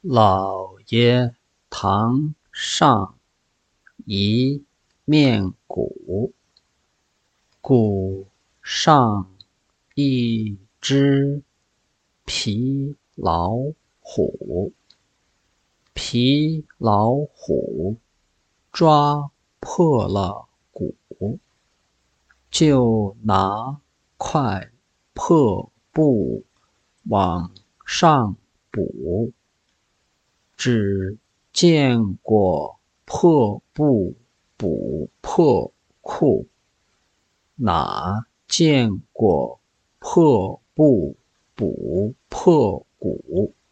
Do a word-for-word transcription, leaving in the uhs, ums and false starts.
老爷堂上一面鼓，鼓上一只皮老虎。皮老虎抓破了鼓，就拿块破布往上补。只见过破布补破裤，哪见过破布补破鼓？